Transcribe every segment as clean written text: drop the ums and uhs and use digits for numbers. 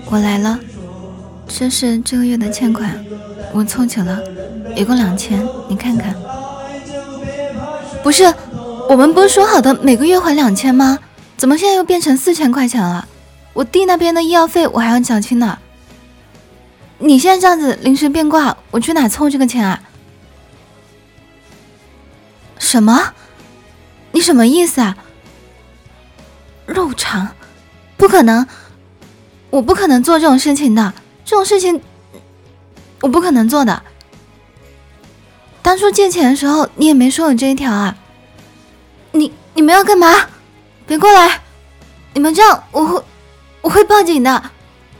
我来了，这是这个月的欠款，我凑齐了，一共2000，你看看。不是，我们不是说好的每个月还2000吗？怎么现在又变成4000块钱了？我弟那边的医药费我还要缴清呢。你现在这样子临时变卦，我去哪凑这个钱啊？什么？你什么意思啊？肉偿？不可能，我不可能做这种事情的，这种事情我不可能做的。当初借钱的时候你也没说有这一条啊。你们要干嘛？别过来，你们这样我会报警的。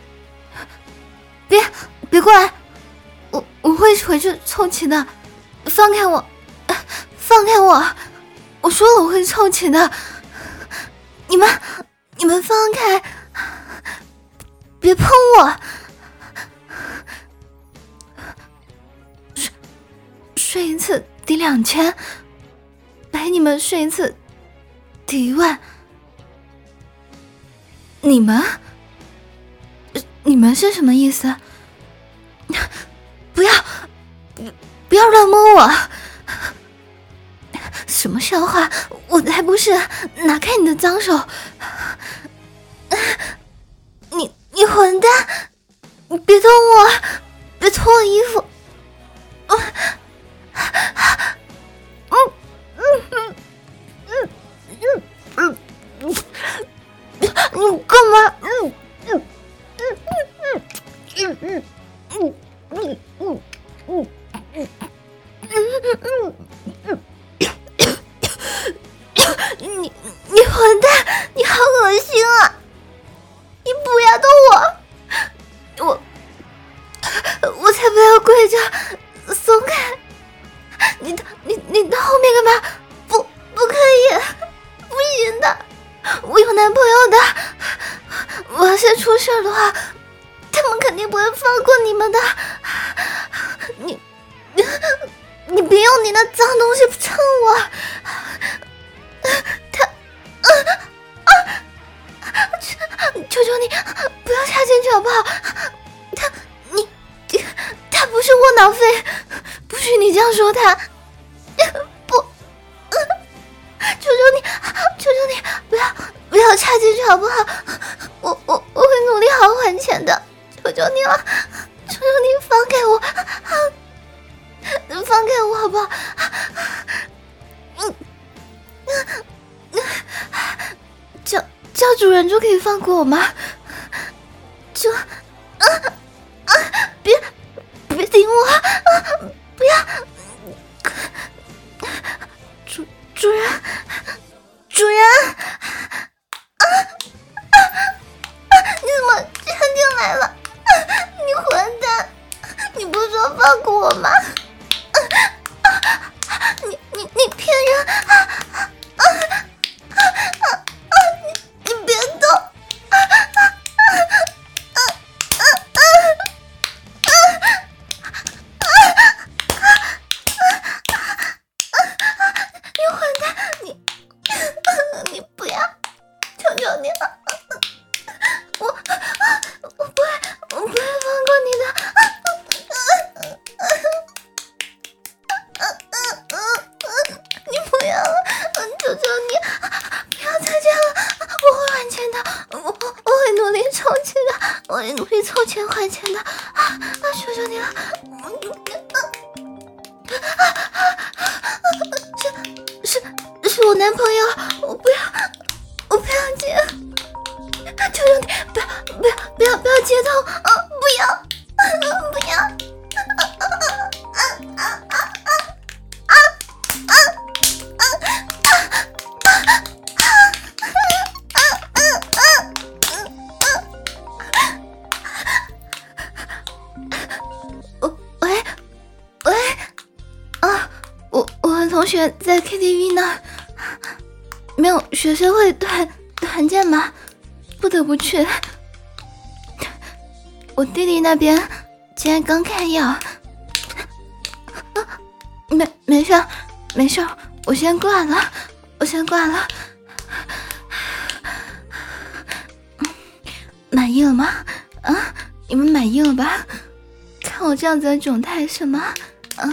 别过来，我会回去凑齐的，放开我，放开我，我说了我会凑齐的，你们放开，别碰我。睡一次抵2000，陪你们睡一次抵1万。你们是什么意思？不要乱摸我！什么笑话？我才不是！拿开你的脏手！你混蛋！你别动我！别脱我衣服！你干嘛？你混蛋！你好恶心啊！你不要动我才不要跪着！松开！你到后面干嘛？不可以，不行的！我有男朋友的，我要是出事的话，他们肯定不会放过你们的。你别用你的脏东西蹭我！求求你不要插进去好不好？他不是窝囊废，不许你这样说他！不，求求你不要插进去好不好？我会努力好好还钱的，求求你了，求求你放开我，放开我好不好？叫主人就可以放过我吗？别顶我！不要！主人！你怎么插进来了？你混蛋！你不是说放过我吗？你骗人！你别动！你混蛋！你不要！求求你了！我不会放过你的！你不要了！求求你，不要再这样了！我会还钱的，我会努力凑钱的，我会努力凑钱还钱的！求求你了！是我男朋友，我不要接！求求你，不要接痛！不要！我和同学在 KTV 呢，没有学生会团建吗？不得不去。我弟弟那边今天刚开药，没事，我先挂了。满意了吗？ 啊，你们满意了吧？看我这样子的窘态是吗？啊？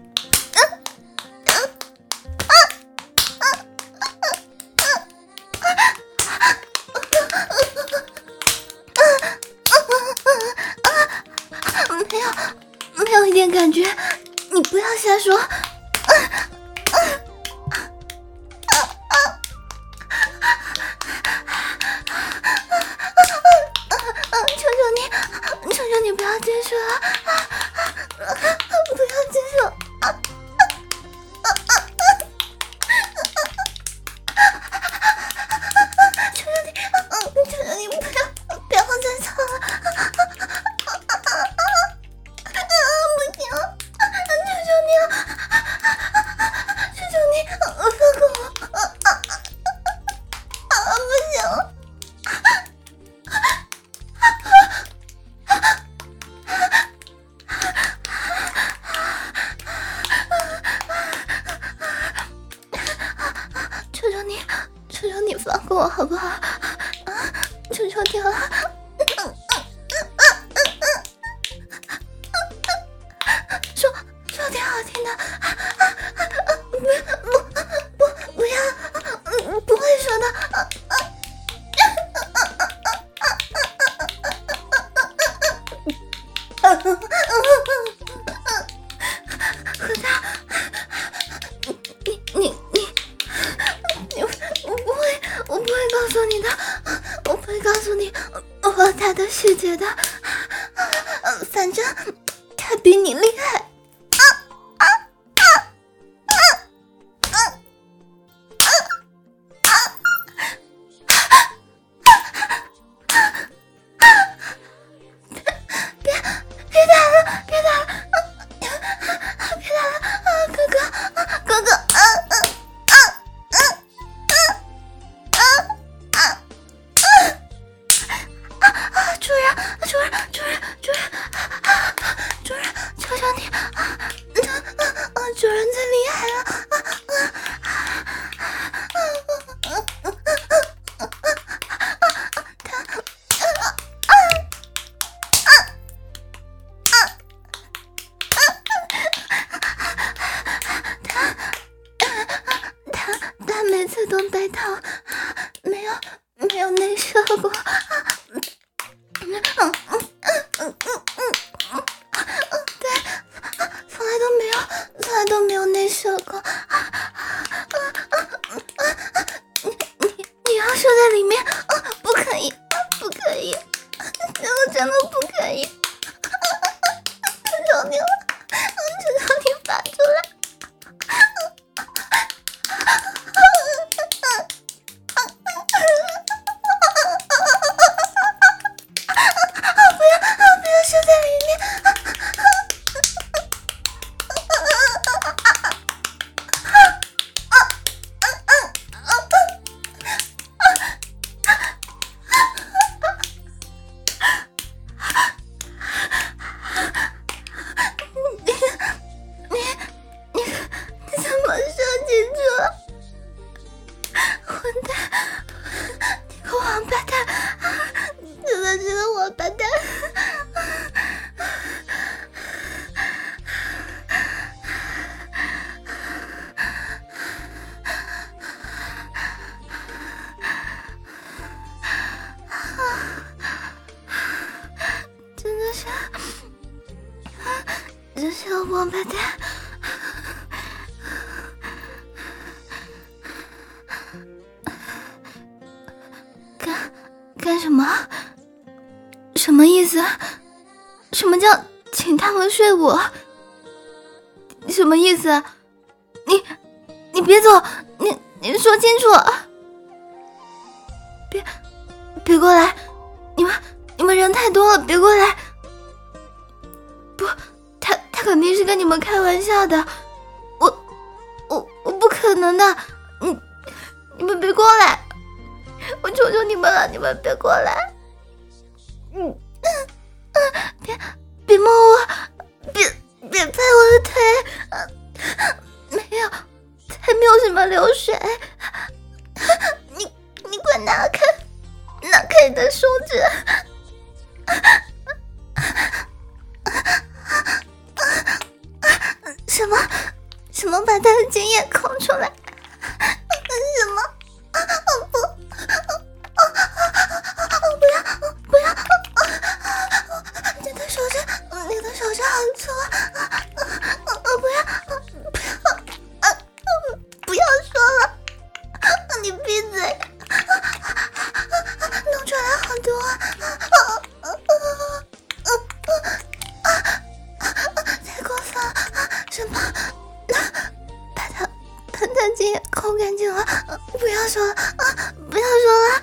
没有一点感觉，你不要瞎说。求求你不要接受了，不要接受。求求你不要再操了。求求你放过我好不好？求求你了。说点好听的。不要，不会说的。何大，我不会告诉你的，我不会告诉你我他的细节的。反正他比你厉害。主人，求求你，主人最厉害了。他每次都戴套，没有内射过。从来都没有内射过。你要射在里面，不可以，我真的不可以。求求你了，求求你拔出来。不要射在里面。这是个王八蛋。干什么？什么意思？什么叫请他们睡我？什么意思？你别走，你说清楚。别过来，你们人太多了，别过来。不，他肯定是跟你们开玩笑的，我不可能的。你们别过来，我求求你们了，你们别过来。别摸我，别拍我的腿。没有，才没有什么流水。你快拿开你的手指。 精液抠出来。什么？不要！你的手指好粗啊！不要说了，你闭嘴！弄出来好多啊！太过分了！什么？把他精液抠干净了！不要说了！不要说了！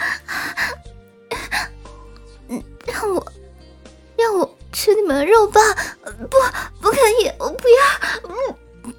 让我吃你们的肉棒！不可以！我不要！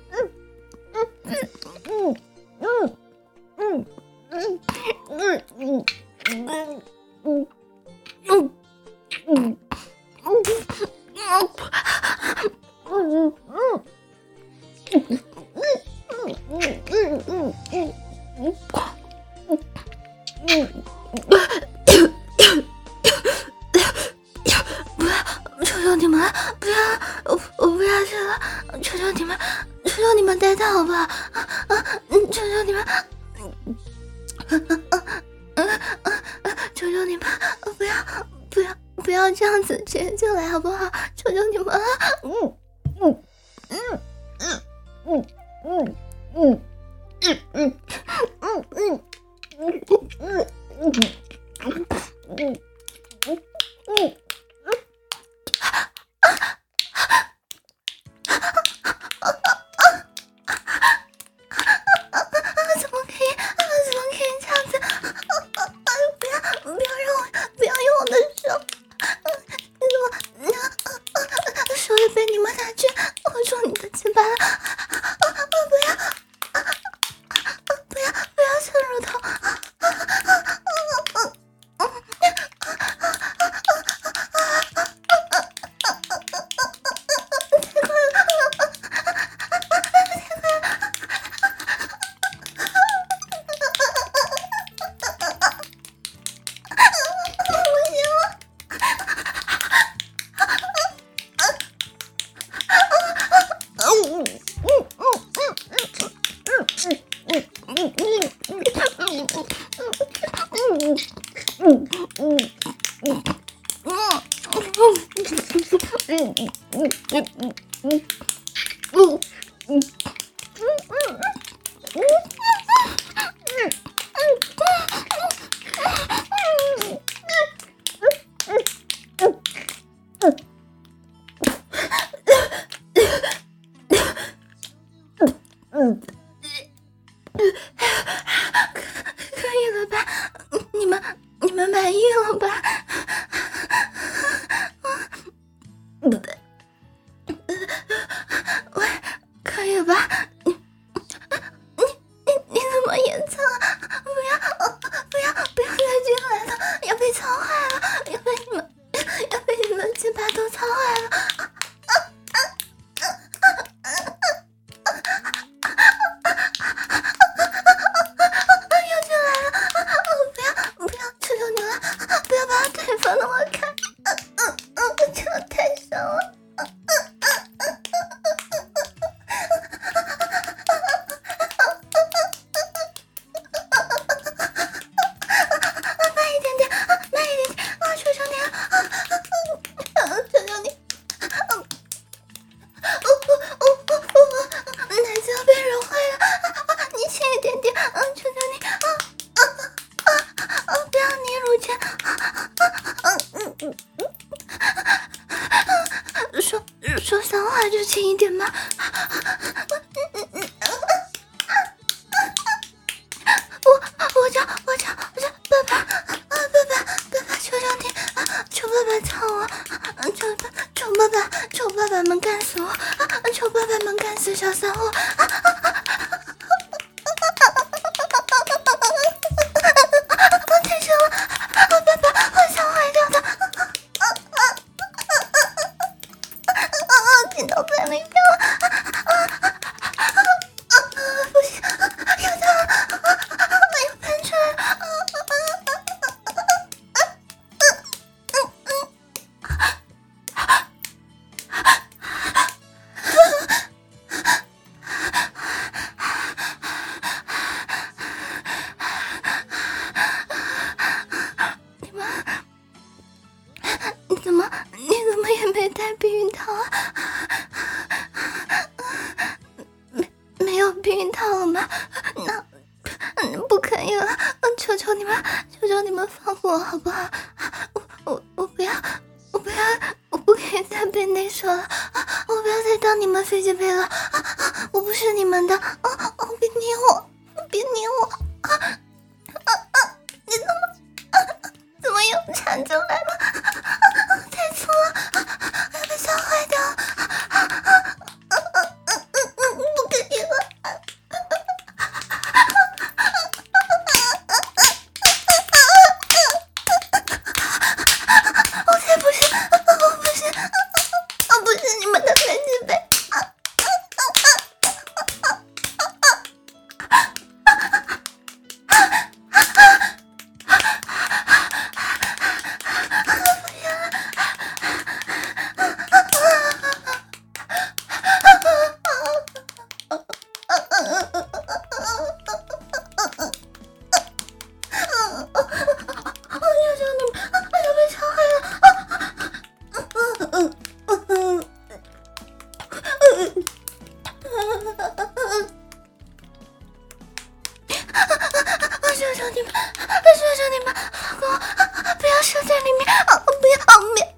求求你们了，不要！我不要去了！求求你们带套吧！求求你们！求求你们！不要这样子，直接进来好不好？求求你们了！怎么可以这样子？不要用我的手！你怎么手也被你们拿去握住你的鸡巴了？不要蹭乳头！可以了吧？你们满意了吧？喂，可以吧？你怎么也蹭啊？不要再进来了，要被操坏了，要被你们鸡巴都操坏了。放了我看，这个太伤了。慢一点点，求求你了，求求你！奶子要被揉坏了，你轻一点点，求求你！不要捏乳圈。说脏话就轻一点嘛。我叫爸爸，求求你，求爸爸操我，求爸爸们干死我，求爸爸们干死小三货。太深了，爸爸，我想坏掉的。听到在那边了，不行，有他了，又喷出来了。 不可以了，求求你们，求求你们放过我好不好？我不要，我不可以再被那什了，我不要再当你们飞机杯了，我不是你们的，别捏我，别捏我，你怎么又缠进来了？太粗了，要被烧坏掉了，不可以了。我不是你们的飞机杯。求求你们，放过我，不要射在里面，不要，